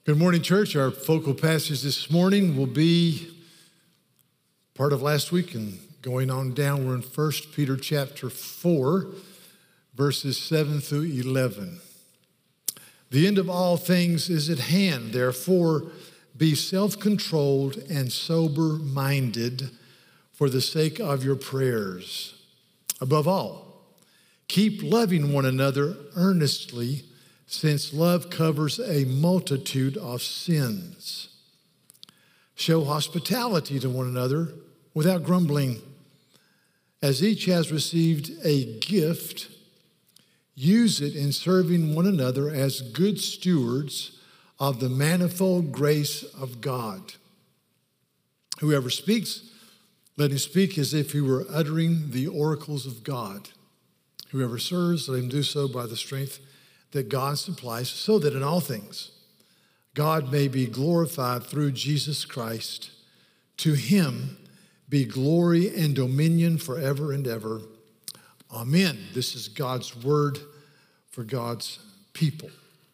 Good morning, church. Our focal passage this morning will be part of last week and going on down. We're in 1 Peter chapter 4, verses 7 through 11. The end of all things is at hand. Therefore, be self-controlled and sober-minded for the sake of your prayers. Above all, keep loving one another earnestly, since love covers a multitude of sins. Show hospitality to one another without grumbling. As each has received a gift, use it in serving one another as good stewards of the manifold grace of God. Whoever speaks, let him speak as if he were uttering the oracles of God. Whoever serves, let him do so by the strength that God supplies, so that in all things God may be glorified through Jesus Christ. To him be glory and dominion forever and ever. Amen. This is God's word for God's people.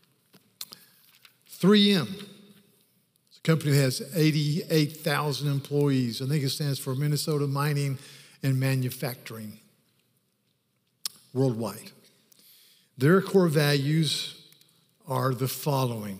3M. It's a company that has 88,000 employees. I think it stands for Minnesota Mining and Manufacturing worldwide. Their core values are the following.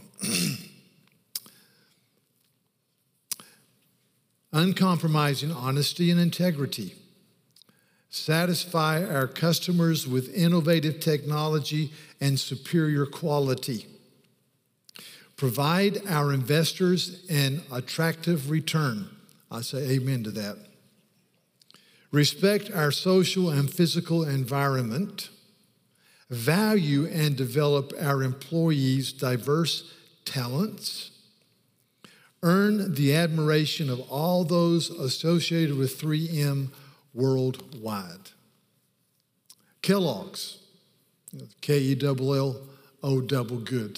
Uncompromising honesty and integrity. Satisfy our customers with innovative technology and superior quality. Provide our investors an attractive return. I say amen to that. Respect our social and physical environment. Value and develop our employees' diverse talents. Earn the admiration of all those associated with 3M worldwide. Kellogg's, K-E-L-L-O, double good.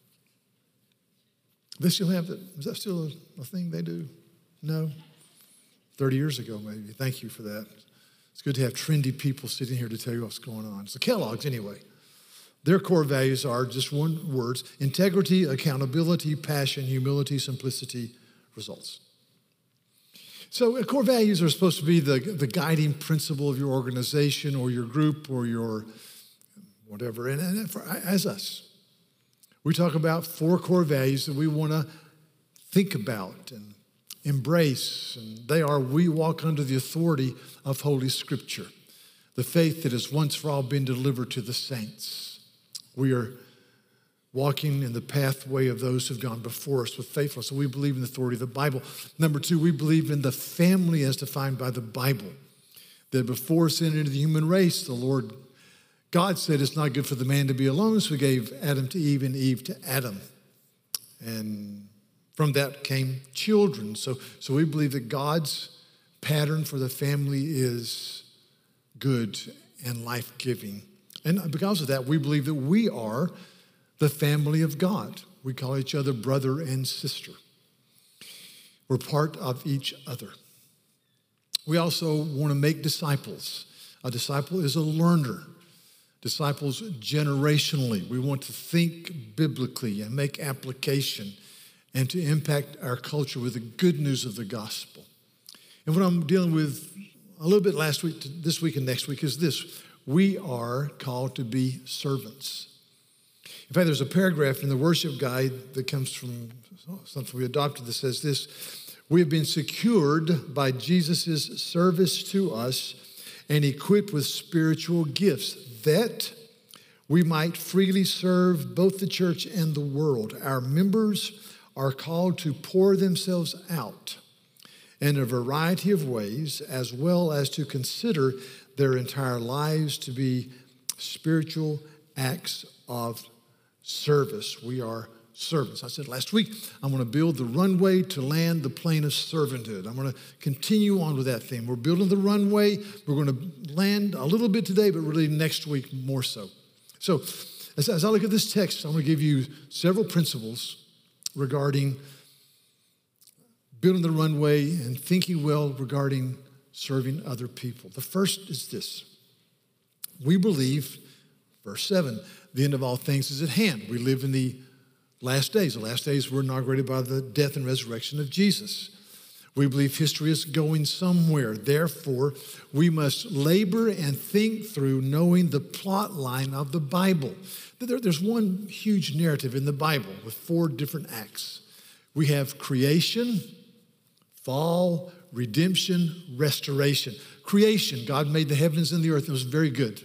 They still have that. Is that still a thing they do? No? 30 years ago, maybe. Thank you for that. It's good to have trendy people sitting here to tell you what's going on. So Kellogg's, anyway. Their core values are just one word: integrity, accountability, passion, humility, simplicity, results. So core values are supposed to be the guiding principle of your organization or your group or your whatever. And as us, we talk about 4 core values that we want to think about and embrace, and they are: we walk under the authority of Holy Scripture, the faith that has once for all been delivered to the saints. We are walking in the pathway of those who've gone before us with faithfulness. So we believe in the authority of the Bible. Number 2, we believe in the family as defined by the Bible, that before sin entered the human race, the Lord God said it's not good for the man to be alone, so he gave Adam to Eve and Eve to Adam. And from that came children. So we believe that God's pattern for the family is good and life-giving. And because of that, we believe that we are the family of God. We call each other brother and sister. We're part of each other. We also want to make disciples. A disciple is a learner. Disciples generationally. We want to think biblically and make application and to impact our culture with the good news of the gospel. And what I'm dealing with a little bit last week, this week and next week is this: we are called to be servants. In fact, there's a paragraph in the worship guide that comes from something we adopted that says this: we have been secured by Jesus' service to us and equipped with spiritual gifts that we might freely serve both the church and the world. Our members are called to pour themselves out in a variety of ways, as well as to consider their entire lives to be spiritual acts of service. We are servants. I said last week, I'm going to build the runway to land the plane of servanthood. I'm going to continue on with that theme. We're building the runway. We're going to land a little bit today, but really next week more so. So as I look at this text, I'm going to give you several principles regarding building the runway and thinking well regarding serving other people. The first is this: we believe, verse 7, the end of all things is at hand. We live in the last days. The last days were inaugurated by the death and resurrection of Jesus. We believe history is going somewhere. Therefore, we must labor and think through knowing the plot line of the Bible. There's one huge narrative in the Bible with 4 different acts. We have creation, fall, redemption, restoration. Creation, God made the heavens and the earth. It was very good.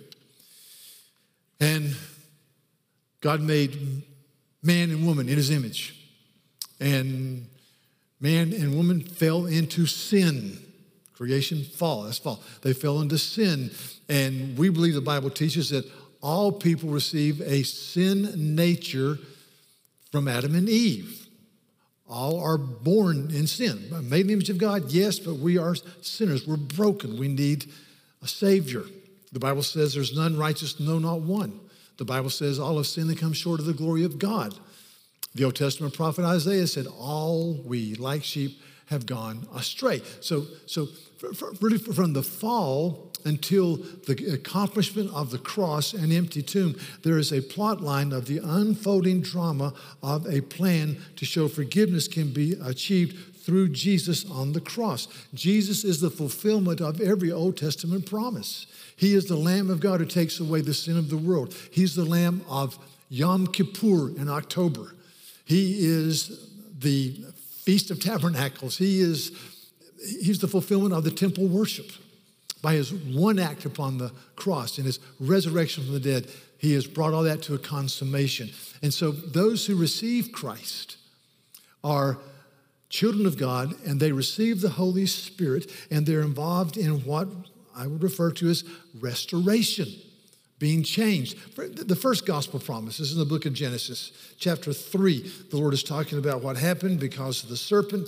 And God made man and woman in his image. And man and woman fell into sin. Creation, fall, that's fall. They fell into sin. And we believe the Bible teaches that all people receive a sin nature from Adam and Eve. All are born in sin. Made in the image of God, yes, but we are sinners. We're broken. We need a Savior. The Bible says there's none righteous, no, not one. The Bible says all have sinned and come short of the glory of God. The Old Testament prophet Isaiah said, all we, like sheep, have gone astray. So really from the fall until the accomplishment of the cross and empty tomb, there is a plot line of the unfolding drama of a plan to show forgiveness can be achieved through Jesus on the cross. Jesus is the fulfillment of every Old Testament promise. He is the Lamb of God who takes away the sin of the world. He's the Lamb of Yom Kippur in October. He is the Feast of Tabernacles. He's the fulfillment of the temple worship. By his one act upon the cross and his resurrection from the dead, he has brought all that to a consummation. And so those who receive Christ are children of God, and they receive the Holy Spirit, and they're involved in what I would refer to as restoration, being changed. The first gospel promise is in the book of Genesis, chapter 3. The Lord is talking about what happened because of the serpent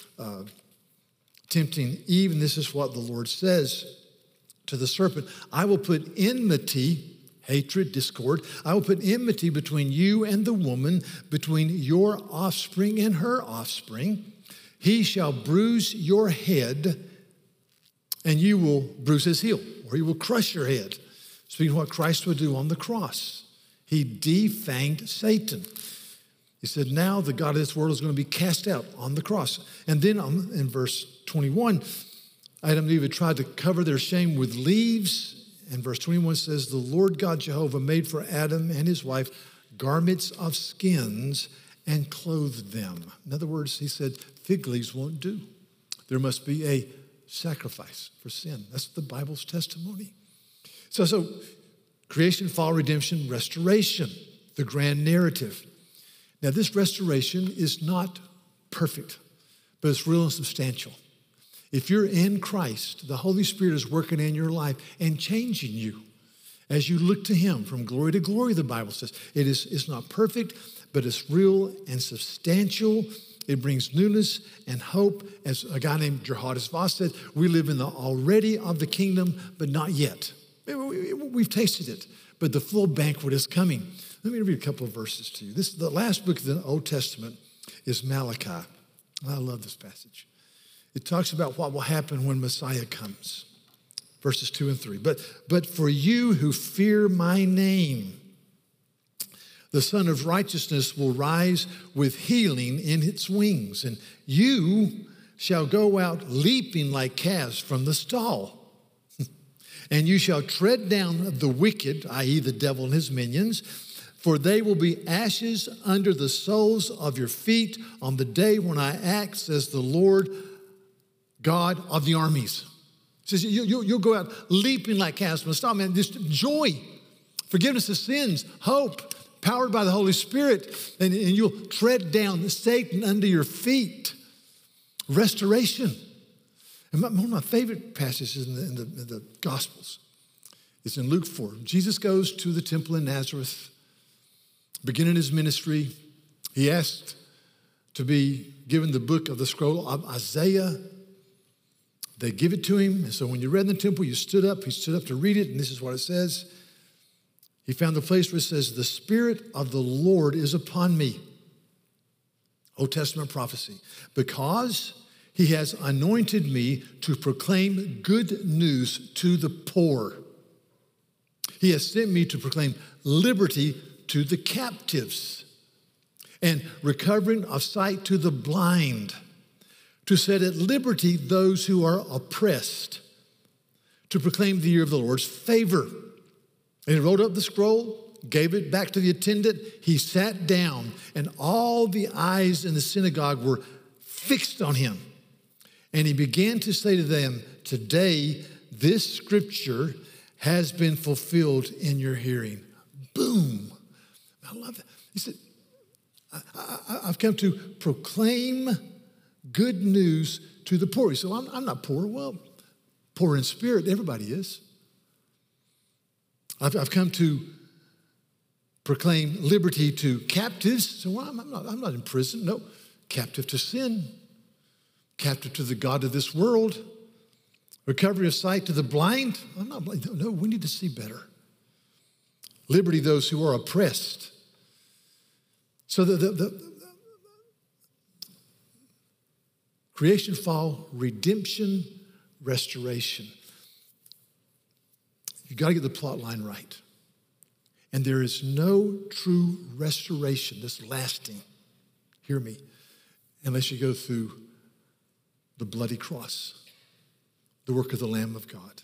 tempting Eve, and this is what the Lord says to the serpent. I will put enmity, hatred, discord. I will put enmity between you and the woman, between your offspring and her offspring. He shall bruise your head, and you will bruise his heel, or he will crush your head. Speaking of what Christ would do on the cross. He defanged Satan. He said, now the God of this world is going to be cast out on the cross. And then in verse 21, Adam and Eve had tried to cover their shame with leaves. And verse 21 says, the Lord God Jehovah made for Adam and his wife garments of skins and clothed them. In other words, he said, fig leaves won't do. There must be a sacrifice for sin. That's the Bible's testimony. So creation, fall, redemption, restoration, the grand narrative. Now, this restoration is not perfect, but it's real and substantial. If you're in Christ, the Holy Spirit is working in your life and changing you as you look to him from glory to glory, the Bible says. It's not perfect, but it's real and substantial. It brings newness and hope. As a guy named Geerhardus Vos said, we live in the already of the kingdom, but not yet. We've tasted it, but the full banquet is coming. Let me read a couple of verses to you. The last book of the Old Testament is Malachi. I love this passage. It talks about what will happen when Messiah comes. Verses 2 and 3. But for you who fear my name, the Son of Righteousness will rise with healing in its wings, and you shall go out leaping like calves from the stall. And you shall tread down the wicked, i.e. the devil and his minions, for they will be ashes under the soles of your feet on the day when I act, says the Lord God of the armies. He says, you'll go out leaping like calves from the stall. Man, just joy, forgiveness of sins, hope, powered by the Holy Spirit, and you'll tread down Satan under your feet. Restoration. And one of my favorite passages in the Gospels is in Luke 4. Jesus goes to the temple in Nazareth, beginning his ministry. He asked to be given the book of the scroll of Isaiah. They give it to him. And so when you read in the temple, you stood up. He stood up to read it, and this is what it says. He found the place where it says, the Spirit of the Lord is upon me. Old Testament prophecy. Because he has anointed me to proclaim good news to the poor. He has sent me to proclaim liberty to the captives and recovering of sight to the blind, to set at liberty those who are oppressed, to proclaim the year of the Lord's favor. And he rolled up the scroll, gave it back to the attendant. He sat down, and all the eyes in the synagogue were fixed on him. And he began to say to them, "Today, this scripture has been fulfilled in your hearing." Boom. I love that. He said, I've come to proclaim good news to the poor. He said, well, I'm not poor. Well, poor in spirit, everybody is. I've come to proclaim liberty to captives. So well, I'm not in prison. No, captive to sin, captive to the god of this world, recovery of sight to the blind. No, we need to see better. Liberty those who are oppressed. So the creation, fall, redemption, restoration. You've got to get the plot line right. And there is no true restoration that's lasting, hear me, unless you go through the bloody cross, the work of the Lamb of God.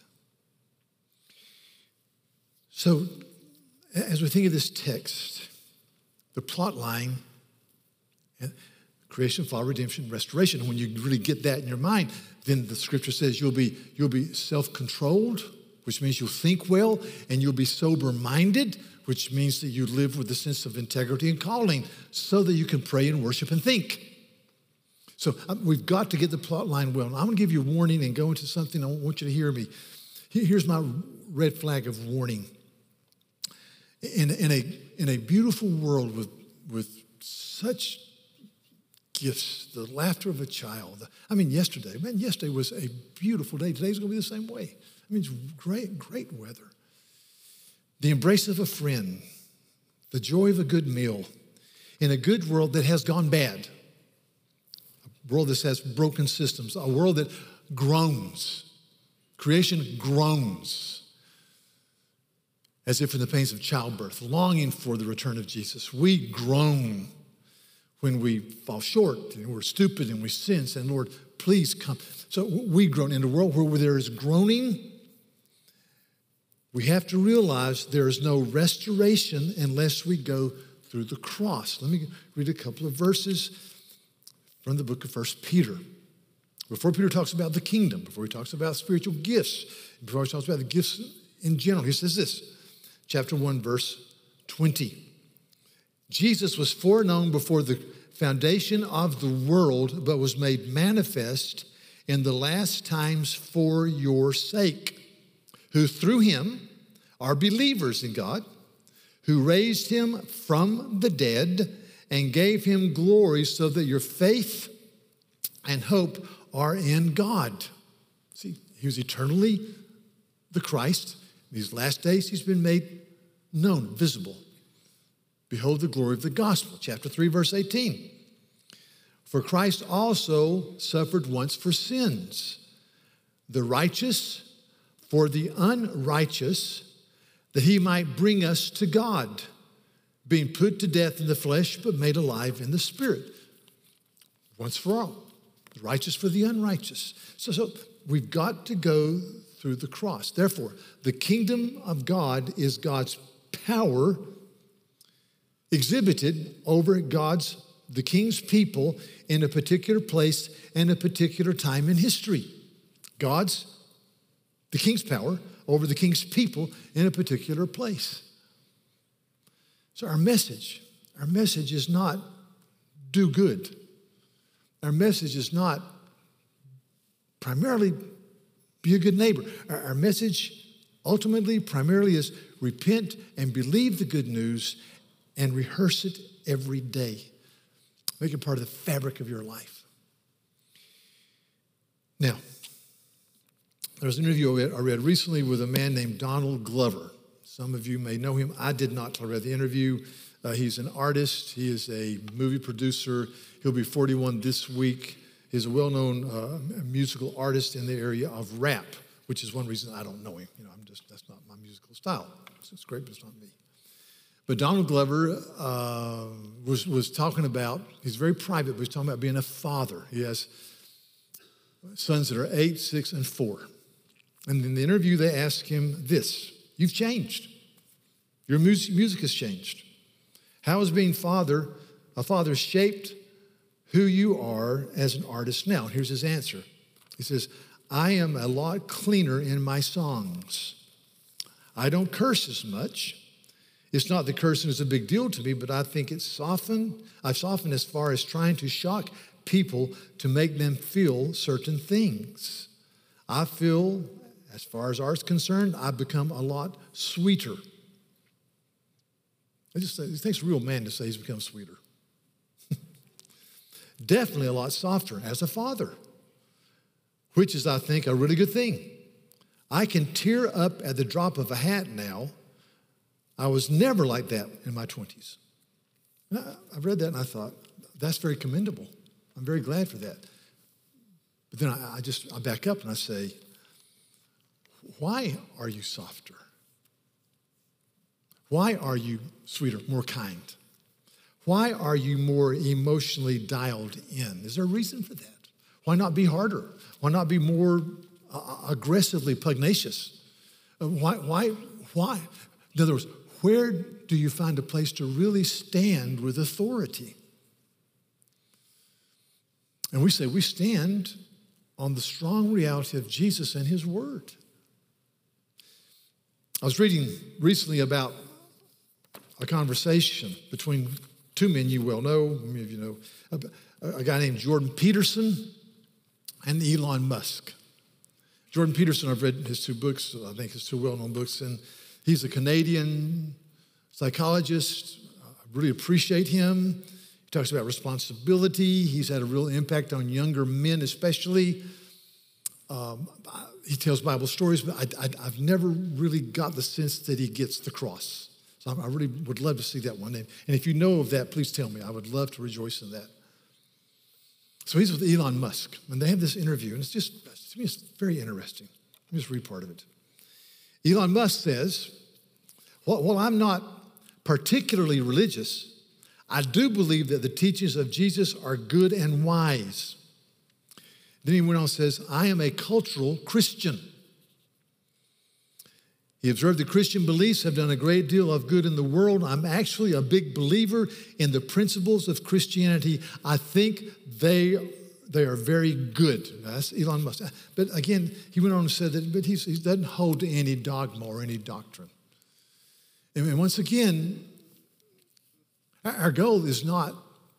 So, as we think of this text, the plot line, creation, fall, redemption, restoration. When you really get that in your mind, then the scripture says you'll be self-controlled, which means you'll think well, and you'll be sober-minded, which means that you live with a sense of integrity and calling so that you can pray and worship and think. So we've got to get the plot line well. And I'm going to give you a warning and go into something. I want you to hear me. Here's my red flag of warning. In a beautiful world with such gifts, the laughter of a child. Yesterday was a beautiful day. Today's going to be the same way. It's great weather. The embrace of a friend, the joy of a good meal in a good world that has gone bad, a world that has broken systems, a world that groans. Creation groans as if in the pains of childbirth, longing for the return of Jesus. We groan when we fall short and we're stupid and we sin, saying, Lord, please come. So we groan in a world where there is groaning. We have to realize there is no restoration unless we go through the cross. Let me read a couple of verses from the book of 1 Peter. Before Peter talks about the kingdom, before he talks about spiritual gifts, before he talks about the gifts in general, he says this, chapter 1, verse 20. Jesus was foreknown before the foundation of the world, but was made manifest in the last times for your sake, who through him are believers in God, who raised him from the dead and gave him glory so that your faith and hope are in God. See, he was eternally the Christ. In these last days, he's been made known, visible. Behold the glory of the gospel. Chapter 3, verse 18. For Christ also suffered once for sins, the righteous for the unrighteous, that he might bring us to God, being put to death in the flesh, but made alive in the spirit. Once for all, the righteous for the unrighteous. So we've got to go through the cross. Therefore, the kingdom of God is God's power exhibited over the king's people in a particular place and a particular time in history. The king's power over the king's people in a particular place. So our message is not do good. Our message is not primarily be a good neighbor. Our message ultimately, primarily is repent and believe the good news and rehearse it every day. Make it part of the fabric of your life. Now, there was an interview I read recently with a man named Donald Glover. Some of you may know him. I did not till I read the interview. He's an artist. He is a movie producer. He'll be 41 this week. He's a well-known musical artist in the area of rap, which is one reason I don't know him. That's not my musical style. It's great, but it's not me. But Donald Glover was talking about, he's very private, but he's talking about being a father. He has sons that are 8, 6, and 4. And in the interview, they asked him this: you've changed. Your music has changed. How has being a father shaped who you are as an artist now? And here's his answer. He says, I am a lot cleaner in my songs. I don't curse as much. It's not that cursing is a big deal to me, but I think I've softened as far as trying to shock people to make them feel certain things. I feel, as far as art's concerned, I've become a lot sweeter. It takes a real man to say he's become sweeter. Definitely a lot softer as a father, which is, I think, a really good thing. I can tear up at the drop of a hat now. I was never like that in my 20s. I read that and I thought, that's very commendable. I'm very glad for that. But then I back up and I say, why are you softer? Why are you sweeter, more kind? Why are you more emotionally dialed in? Is there a reason for that? Why not be harder? Why not be more aggressively pugnacious? Why? In other words, where do you find a place to really stand with authority? And we say we stand on the strong reality of Jesus and his word. I was reading recently about a conversation between two men you well know, many of you know, a guy named Jordan Peterson and Elon Musk. Jordan Peterson, I've read his 2 books, I think his 2 well-known books, and he's a Canadian psychologist. I really appreciate him. He talks about responsibility. He's had a real impact on younger men especially. He tells Bible stories, but I've never really got the sense that he gets the cross. So I really would love to see that one. And if you know of that, please tell me. I would love to rejoice in that. So he's with Elon Musk, and they have this interview, and to me, it's very interesting. Let me just read part of it. Elon Musk says, while I'm not particularly religious, I do believe that the teachings of Jesus are good and wise. Then he went on and says, I am a cultural Christian. He observed that Christian beliefs have done a great deal of good in the world. I'm actually a big believer in the principles of Christianity. I think they are very good. That's Elon Musk. But again, he went on and said that, but he doesn't hold to any dogma or any doctrine. And once again, our goal is not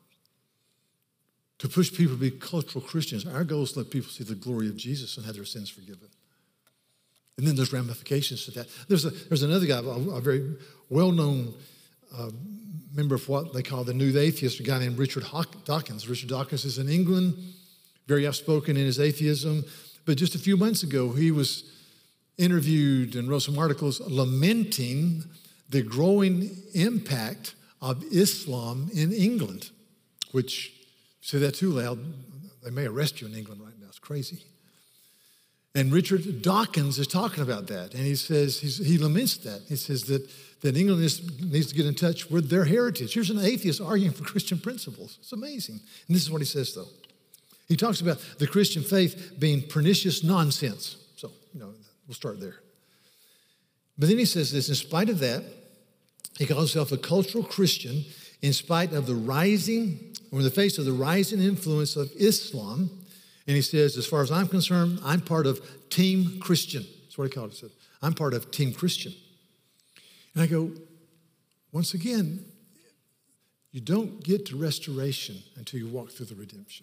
to push people to be cultural Christians. Our goal is to let people see the glory of Jesus and have their sins forgiven. And then there's ramifications to that. There's another guy, a very well-known member of what they call the New Atheist, a guy named Richard Dawkins. Richard Dawkins is in England, very outspoken in his atheism. But just a few months ago, he was interviewed and wrote some articles lamenting the growing impact of Islam in England, which, if you say that too loud, they may arrest you in England right now. It's crazy. And Richard Dawkins is talking about that, and he says, he laments that. He says that England needs to get in touch with their heritage. Here's an atheist arguing for Christian principles. It's amazing. And this is what he says, though. He talks about the Christian faith being pernicious nonsense. So, we'll start there. But then he says this, in spite of that, he calls himself a cultural Christian in spite of in the face of the rising influence of Islam. And he says, as far as I'm concerned, I'm part of Team Christian. That's what he called it. He said, I'm part of Team Christian. And I go, once again, you don't get to restoration until you walk through the redemption.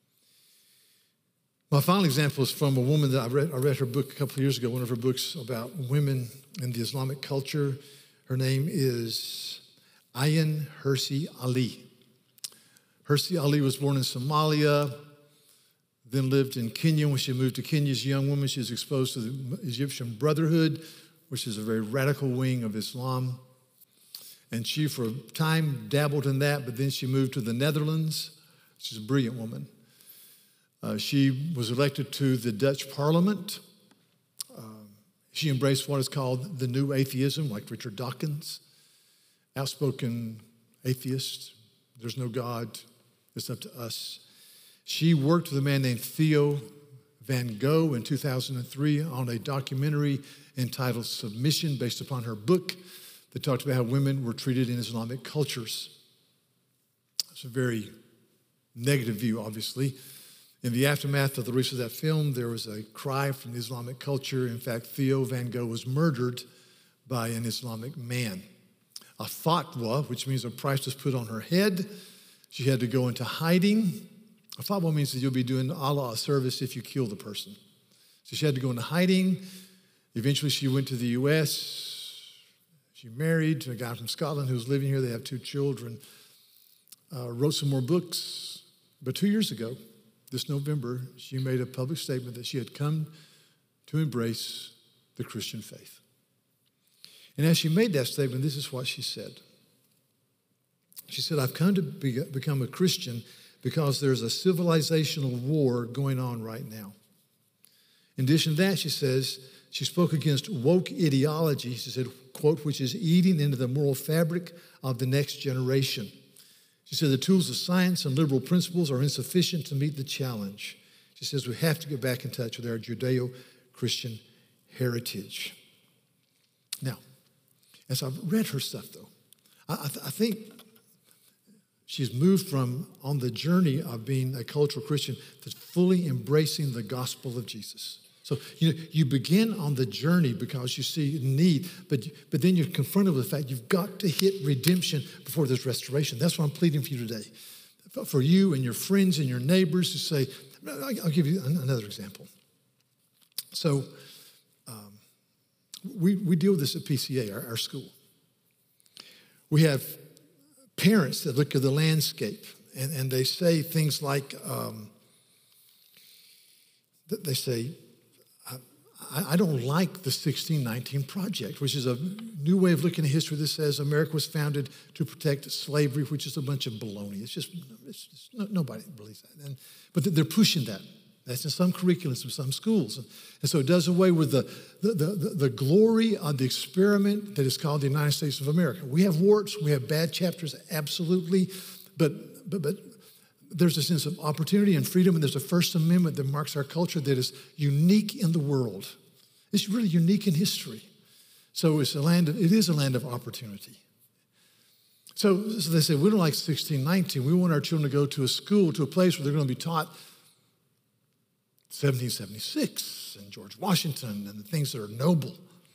My final example is from a woman that I read her book a couple of years ago, one of her books about women in the Islamic culture. Her name is Ayaan Hirsi Ali. Hirsi Ali was born in Somalia, then lived in Kenya. When she moved to Kenya as a young woman, she was exposed to the Egyptian Brotherhood, which is a very radical wing of Islam. And she, for a time, dabbled in that, but then she moved to the Netherlands. She's a brilliant woman. She was elected to the Dutch Parliament. She embraced what is called the New Atheism, like Richard Dawkins. outspoken atheist. There's no God. It's up to us. She worked with a man named Theo Van Gogh in 2003 on a documentary entitled Submission, based upon her book that talked about how women were treated in Islamic cultures. It's a very negative view, obviously. In the aftermath of the release of that film, there was a cry from the Islamic culture. In fact, Theo Van Gogh was murdered by an Islamic man. A fatwa, which means a price was put on her head. She had to go into hiding. A fatwa means that you'll be doing Allah a service if you kill the person. So she had to go into hiding. Eventually, she went to the U.S. She married to a guy from Scotland who was living here. They have 2 children. Wrote some more books. But 2 years ago, this November, she made a public statement that she had come to embrace the Christian faith. And as she made that statement, this is what she said. She said, I've come to become a Christian because there's a civilizational war going on right now. In addition to that, she says, she spoke against woke ideology, she said, quote, which is eating into the moral fabric of the next generation. She said the tools of science and liberal principles are insufficient to meet the challenge. She says we have to get back in touch with our Judeo-Christian heritage. Now, as I've read her stuff, though, I think she's moved from on the journey of being a cultural Christian to fully embracing the gospel of Jesus. So, you begin on the journey because you see need, but then you're confronted with the fact you've got to hit redemption before there's restoration. That's what I'm pleading for you today. For you and your friends and your neighbors who say, I'll give you another example. So, we deal with this at PCA, our school. We have parents that look at the landscape and they say things like, they say, I don't like the 1619 Project, which is a new way of looking at history that says America was founded to protect slavery, which is a bunch of baloney. It's just nobody believes that. But they're pushing that. That's in some curriculums in some schools. And so it does away with the glory of the experiment that is called the United States of America. We have warts, we have bad chapters, absolutely, but there's a sense of opportunity and freedom, and there's a First Amendment that marks our culture that is unique in the world. It's really unique in history. So it is a land of opportunity. So they say, we don't like 1619. We want our children to go to a school, to a place where they're going to be taught 1776 and George Washington and the things that are noble.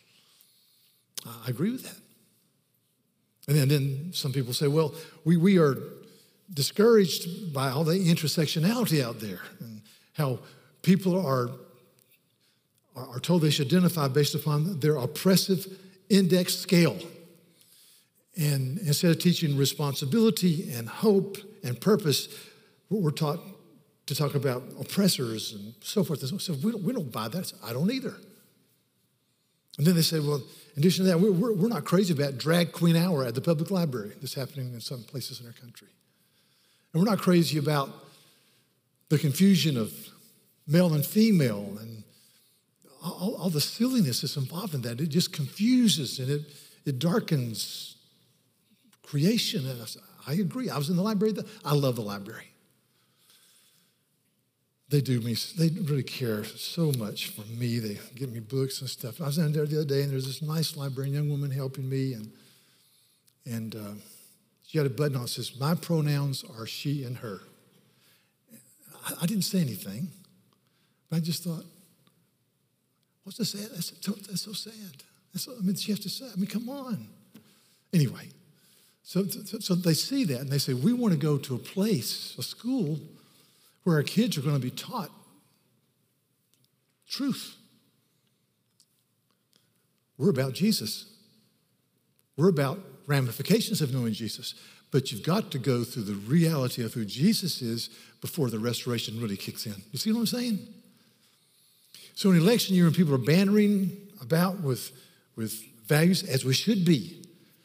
I agree with that. And then some people say, well, we are discouraged by all the intersectionality out there and how people are told they should identify based upon their oppressive index scale. And instead of teaching responsibility and hope and purpose, we're taught to talk about oppressors and so forth. So we don't buy that. I don't either. And then they say, well, in addition to that, we're not crazy about drag queen hour at the public library that's happening in some places in our country. And we're not crazy about the confusion of male and female and all the silliness that's involved in that. It just confuses and it darkens creation. And I agree. I was in the library. I love the library. They really care so much for me. They give me books and stuff. I was down there the other day, and there's this nice librarian, young woman helping me, and she had a button on that says, my pronouns are she and her. I didn't say anything, but I just thought, what's so sad? That's so sad. She has to say, come on. Anyway, so they see that, and they say, we want to go to a place, a school, where our kids are going to be taught truth. We're about Jesus. We're about ramifications of knowing Jesus. But you've got to go through the reality of who Jesus is before the restoration really kicks in. You see what I'm saying? So in election year, when people are bantering about with values, as we should be,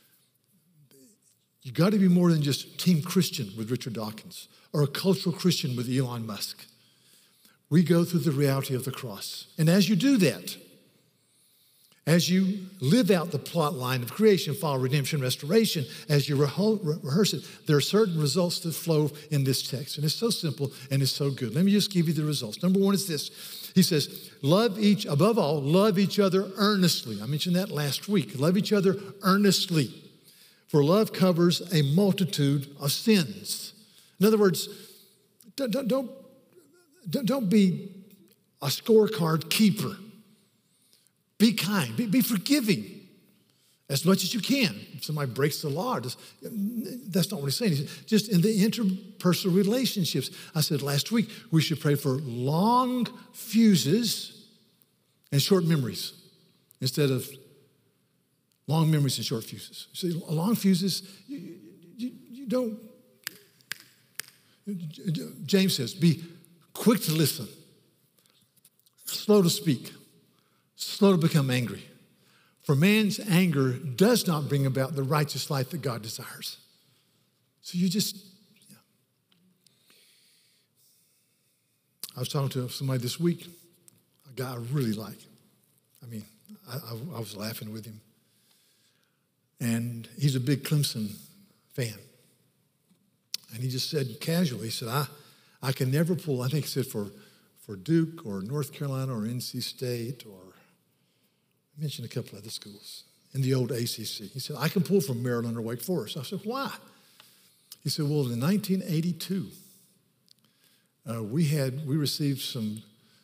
you got to be more than just Team Christian with Richard Dawkins or a cultural Christian with Elon Musk. We go through the reality of the cross. And as you do that, As you live out the plot line of creation, fall, redemption, restoration, as you rehearse it, there are certain results that flow in this text. And it's so simple and it's so good. Let me just give you the results. Number one is this. He says, above all, love each other earnestly. I mentioned that last week. Love each other earnestly. For love covers a multitude of sins. In other words, don't be a scorecard keeper. Be kind, be forgiving as much as you can. If somebody breaks the law, that's not what he's saying. He's just in the interpersonal relationships. I said last week, we should pray for long fuses and short memories instead of long memories and short fuses. See, long fuses, you don't. James says, be quick to listen, slow to speak, slow to become angry. For man's anger does not bring about the righteous life that God desires. So you just, yeah. I was talking to somebody this week, a guy I really like. I mean, I was laughing with him. And he's a big Clemson fan. And he just said casually, he said, I can never pull, I think he said for Duke or North Carolina or NC State or I mentioned a couple other schools in the old ACC. He said, I can pull from Maryland or Wake Forest. I said, why? He said, well, in 1982, we received some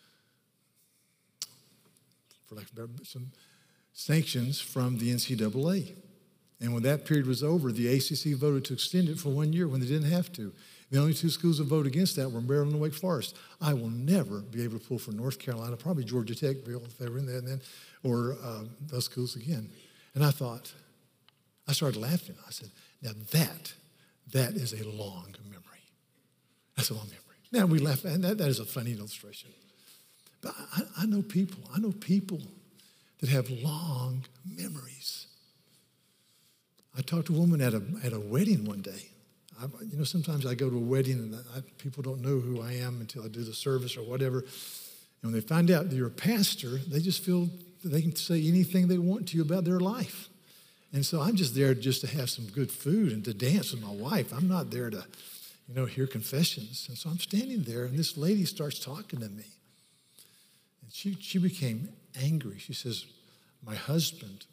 sanctions from the NCAA. And when that period was over, the ACC voted to extend it for 1 year when they didn't have to. The only two schools that voted against that were Maryland and Wake Forest. I will never be able to pull for North Carolina, probably Georgia Tech, if they were in there then, or those schools again. And I started laughing. I said, now that is a long memory. That's a long memory. Now we laugh, and that is a funny illustration. But I know people that have long memories. I talked to a woman at a wedding one day. Sometimes I go to a wedding and people don't know who I am until I do the service or whatever. And when they find out that you're a pastor, they just feel that they can say anything they want to you about their life. And so I'm just there just to have some good food and to dance with my wife. I'm not there to, hear confessions. And so I'm standing there and this lady starts talking to me. And she became angry. She says, my husband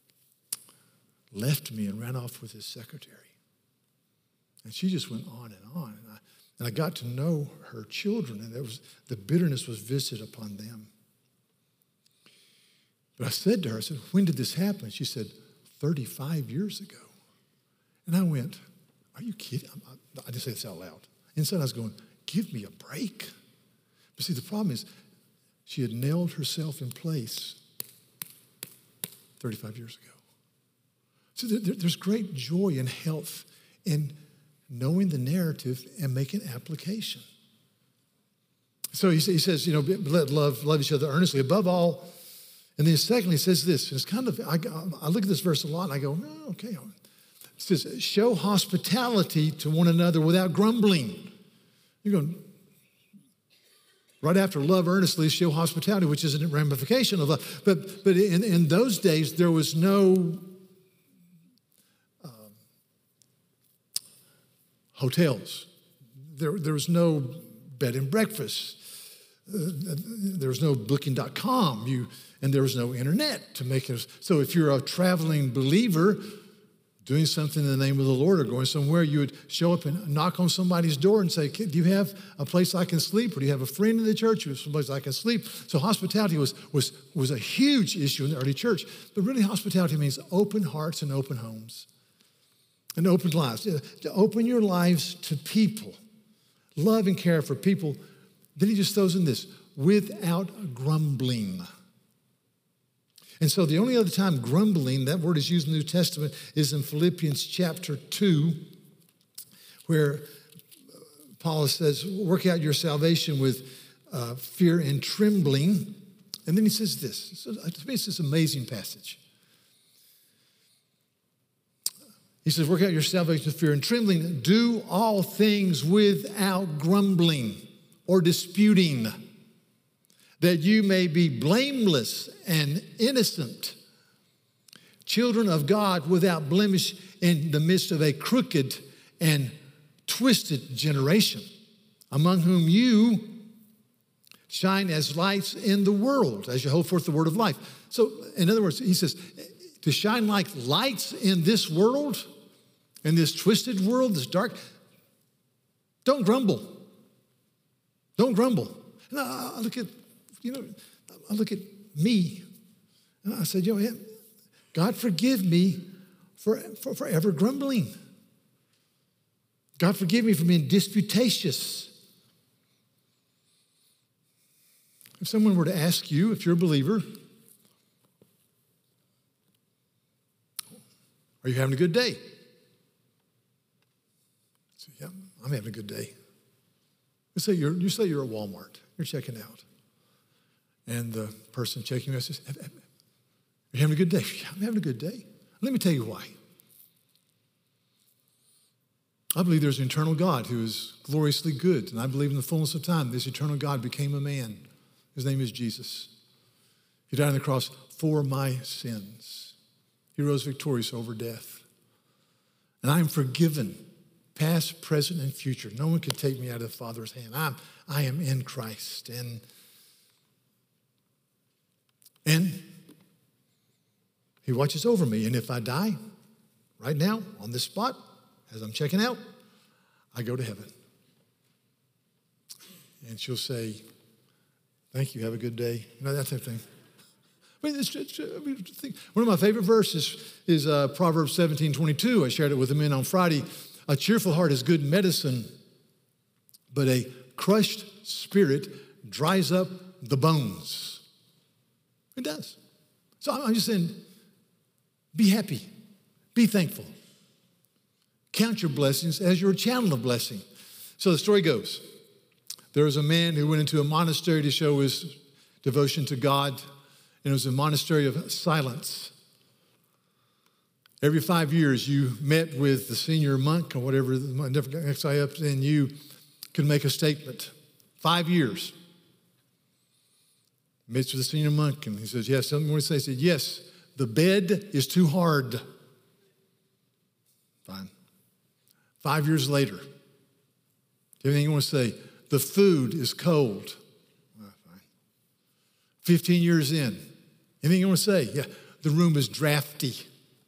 left me and ran off with his secretary. And she just went on and on. And I got to know her children, and the bitterness was visited upon them. But I said to her, when did this happen? She said, 35 years ago. And I went, are you kidding? I didn't say this out loud. Inside I was going, give me a break. But see, the problem is she had nailed herself in place 35 years ago. So there's great joy and health in knowing the narrative and making application. So he says, let love each other earnestly above all. And then secondly, he says this. It's kind of, I look at this verse a lot and I go, oh, okay. It says, show hospitality to one another without grumbling. You're going, right after love earnestly, show hospitality, which is a ramification of love. But in those days, there was no hotels. There was no bed and breakfast. There was no booking.com. And there was no internet to make it. So if you're a traveling believer doing something in the name of the Lord or going somewhere, you would show up and knock on somebody's door and say, do you have a place I can sleep? Or do you have a friend in the church who someplace I can sleep? So hospitality was a huge issue in the early church. But really hospitality means open hearts and open homes. And open lives, to open your lives to people, love and care for people. Then he just throws in this, without grumbling. And so the only other time grumbling, that word is used in the New Testament, is in Philippians chapter 2, where Paul says, work out your salvation with fear and trembling. And then he says this. To me, it's this amazing passage. He says, work out your salvation with fear and trembling. Do all things without grumbling or disputing, that you may be blameless and innocent children of God without blemish in the midst of a crooked and twisted generation, among whom you shine as lights in the world, as you hold forth the word of life. So, in other words, he says, to shine like lights in this world, in this twisted world, this dark, don't grumble. Don't grumble. And I look at, I look at me, and I said, God forgive me for ever grumbling. God forgive me for being disputatious. If someone were to ask you, if you're a believer, are you having a good day? So, yeah, I'm having a good day. You say you're at Walmart. You're checking out. And the person checking you out says, are you having a good day? Yeah, I'm having a good day. Let me tell you why. I believe there's an eternal God who is gloriously good. And I believe in the fullness of time, this eternal God became a man. His name is Jesus. He died on the cross for my sins. He rose victorious over death. And I am forgiven, past, present, and future. No one can take me out of the Father's hand. I am in Christ. And he watches over me. And if I die right now, on this spot, as I'm checking out, I go to heaven. And she'll say, thank you, have a good day. That type of thing. One of my favorite verses is Proverbs 17:22. I shared it with the men on Friday. A cheerful heart is good medicine, but a crushed spirit dries up the bones. It does. So I'm just saying, be happy, be thankful. Count your blessings as your channel of blessing. So the story goes, there was a man who went into a monastery to show his devotion to God, and it was a monastery of silence. Every 5 years, you met with the senior monk or whatever, the next guy up, and you could make a statement. 5 years. Meets with the senior monk, and he says, yes, something more to say. He said, yes, the bed is too hard. Fine. 5 years later, anything you want to say? The food is cold. Fine. 15 years in, anything you want to say? Yeah, the room is drafty.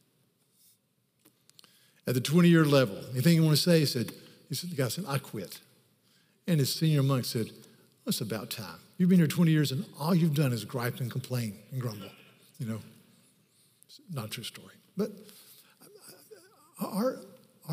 At the 20-year level, anything you want to say? The guy said, I quit. And his senior monk said, well, it's about time. You've been here 20 years and all you've done is gripe and complain and grumble. It's not a true story. But are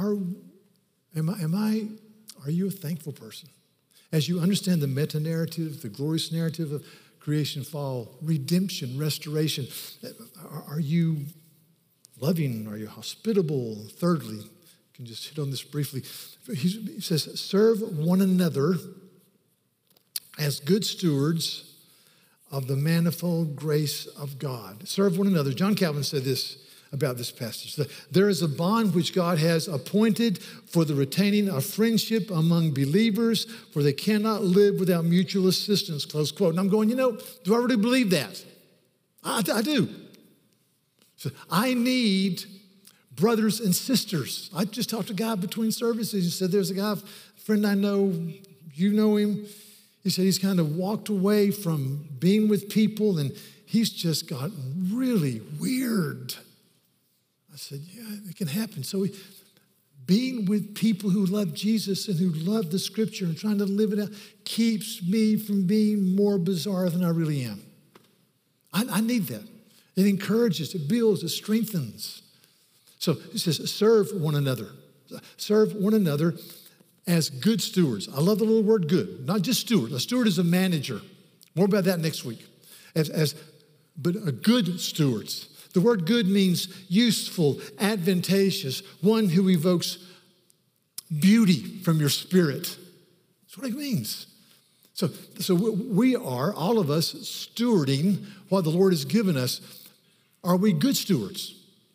you a thankful person? As you understand the meta-narrative, the glorious narrative of creation, fall, redemption, restoration, are you loving? Are you hospitable? Thirdly, you can just hit on this briefly. He says, serve one another as good stewards of the manifold grace of God. Serve one another. John Calvin said this about this passage. There is a bond which God has appointed for the retaining of friendship among believers, for they cannot live without mutual assistance, close quote. And I'm going, do I really believe that? I do. So I need brothers and sisters. I just talked to a guy between services. He said, there's a friend I know, you know him. He said he's kind of walked away from being with people and he's just gotten really weird. I said, yeah, it can happen. So being with people who love Jesus and who love the scripture and trying to live it out keeps me from being more bizarre than I really am. I need that. It encourages, it builds, it strengthens. So he says, serve one another. Serve one another as good stewards. I love the little word good, not just steward. A steward is a manager. More about that next week. But a good stewards. The word good means useful, advantageous, one who evokes beauty from your spirit. That's what it means. So we are, all of us, stewarding what the Lord has given us. Are we good stewards?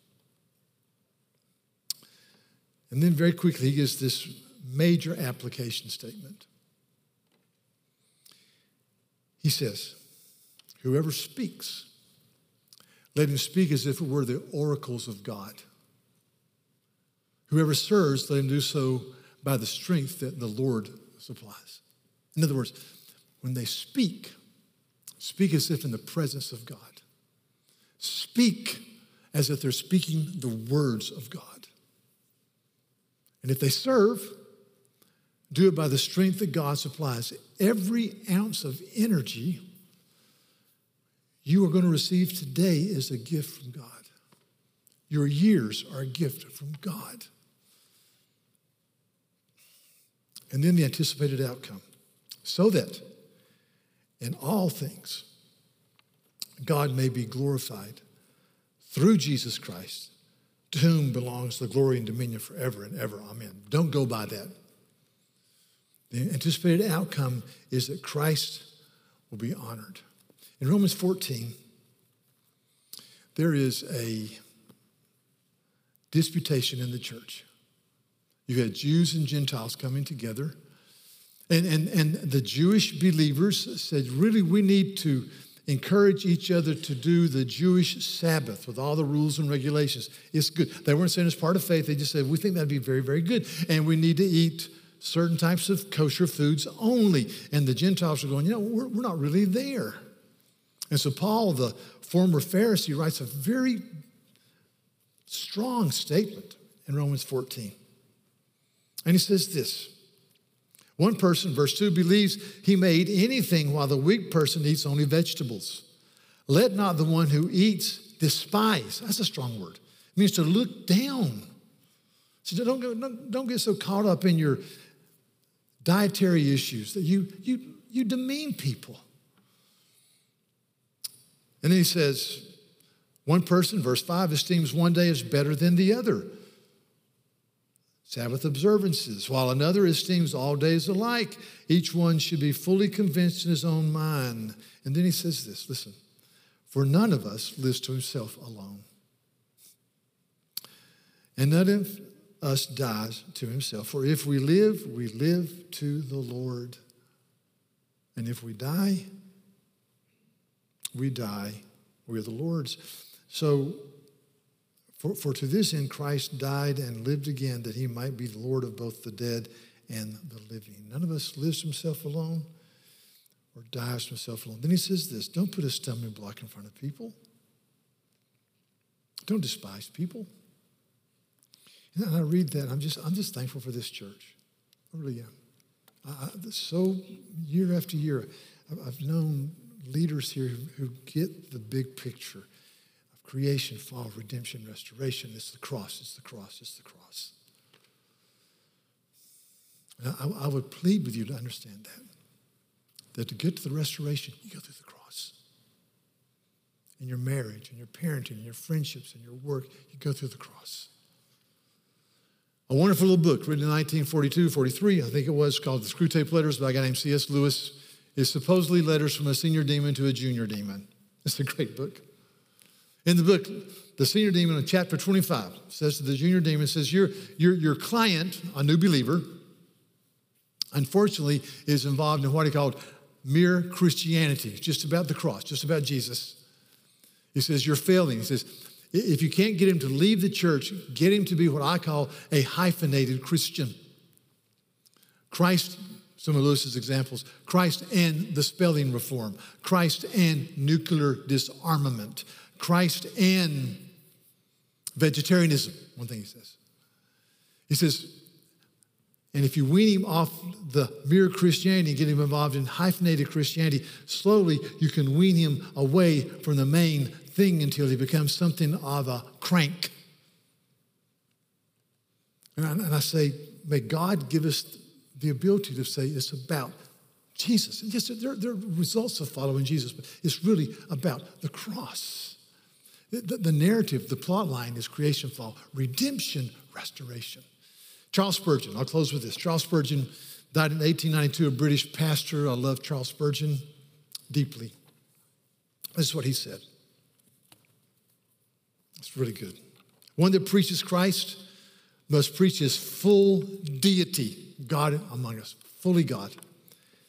And then very quickly, he gives this major application statement. He says, whoever speaks, Let him speak as if it were the oracles of God. Whoever serves, let him do so by the strength that the Lord supplies. In other words, when they speak as if in the presence of God. Speak as if they're speaking the words of God. And if they serve, do it by the strength that God supplies. Every ounce of energy you are going to receive today is a gift from God. Your years are a gift from God. And then the anticipated outcome. So that in all things, God may be glorified through Jesus Christ, to whom belongs the glory and dominion forever and ever. Amen. Don't go by that. The anticipated outcome is that Christ will be honored. In Romans 14, there is a disputation in the church. You had Jews and Gentiles coming together. And the Jewish believers said, really, we need to encourage each other to do the Jewish Sabbath with all the rules and regulations. It's good. They weren't saying it's part of faith. They just said, we think that'd be very, very good. And we need to eat certain types of kosher foods only. And the Gentiles are going, we're not really there. And so Paul, the former Pharisee, writes a very strong statement in Romans 14. And he says this: one person, verse 2, believes he may eat anything while the weak person eats only vegetables. Let not the one who eats despise. That's a strong word. It means to look down. So don't get so caught up in your dietary issues that you demean people. And then he says, one person, verse 5, esteems one day as better than the other. Sabbath observances, while another esteems all days alike. Each one should be fully convinced in his own mind. And then he says this, listen, for none of us lives to himself alone. And none of us dies to himself. For if we live to the Lord. And if we die, we are the Lord's. So, For to this end Christ died and lived again, that he might be the Lord of both the dead and the living. None of us lives himself alone or dies himself alone. Then he says this: don't put a stumbling block in front of people. Don't despise people. And I read that, I'm just thankful for this church. I really am. So year after year, I've known leaders here who get the big picture. Creation, fall, redemption, restoration. It's the cross, it's the cross, it's the cross. And I would plead with you to understand that to get to the restoration, you go through the cross. In your marriage, in your parenting, in your friendships, in your work, you go through the cross. A wonderful little book written in 1942, 43, I think it was, called The Screwtape Letters by a guy named C.S. Lewis, is supposedly letters from a senior demon to a junior demon. It's a great book. In the book, the senior demon in chapter 25 says to the junior demon, says, your client, a new believer, unfortunately is involved in what he called mere Christianity, just about the cross, just about Jesus. He says, you're failing. He says, if you can't get him to leave the church, get him to be what I call a hyphenated Christian. Christ, some of Lewis's examples, Christ and the spelling reform, Christ and nuclear disarmament, Christ and vegetarianism, one thing he says. He says, and if you wean him off the mere Christianity and get him involved in hyphenated Christianity, slowly you can wean him away from the main thing until he becomes something of a crank. And I say, may God give us the ability to say it's about Jesus. And yes, there are results of following Jesus, but it's really about the cross. The narrative, the plot line is creation, fall, redemption, restoration. Charles Spurgeon, I'll close with this. Charles Spurgeon died in 1892, a British pastor. I love Charles Spurgeon deeply. This is what he said. It's really good. One that preaches Christ must preach his full deity, God among us, fully God,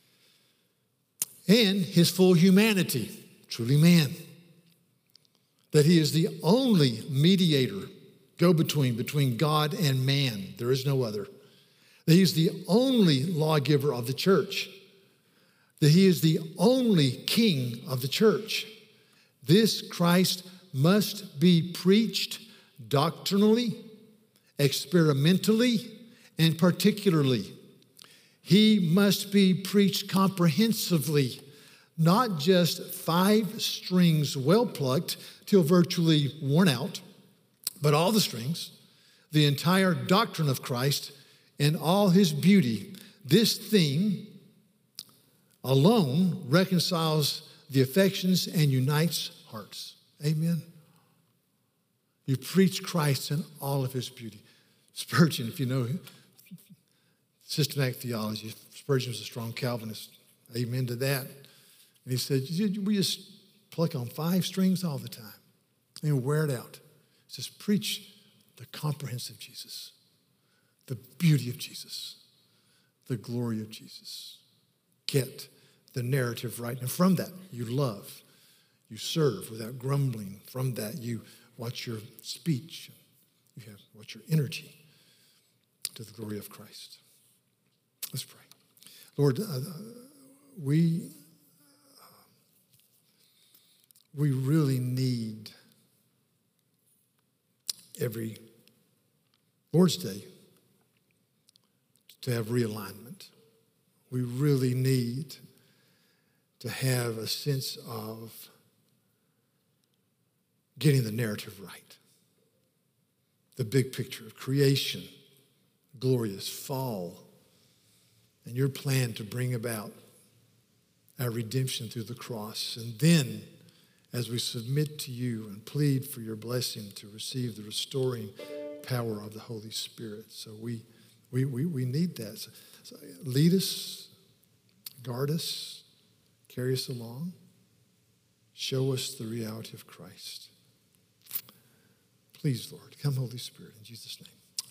and his full humanity, truly man. that he is the only mediator, go-between, between God and man. There is no other. That he is the only lawgiver of the church. That he is the only king of the church. This Christ must be preached doctrinally, experimentally, and particularly. He must be preached comprehensively, not just 5 strings well plucked till virtually worn out, but all the strings, the entire doctrine of Christ in all his beauty. This theme alone reconciles the affections and unites hearts. Amen. You preach Christ in all of his beauty. Spurgeon, if you know systematic theology, Spurgeon was a strong Calvinist. Amen to that. And he said, we just pluck on 5 strings all the time and wear it out. He says, preach the comprehensive Jesus, the beauty of Jesus, the glory of Jesus. Get the narrative right. And from that, you love, you serve without grumbling. From that, you watch your speech, you watch your energy to the glory of Christ. Let's pray. Lord, we really need every Lord's Day to have realignment. We really need to have a sense of getting the narrative right. The big picture of creation, glorious fall, and your plan to bring about our redemption through the cross. And then, as we submit to you and plead for your blessing to receive the restoring power of the Holy Spirit. So we need that. So lead us, guard us, carry us along. Show us the reality of Christ. Please, Lord, come, Holy Spirit, in Jesus' name.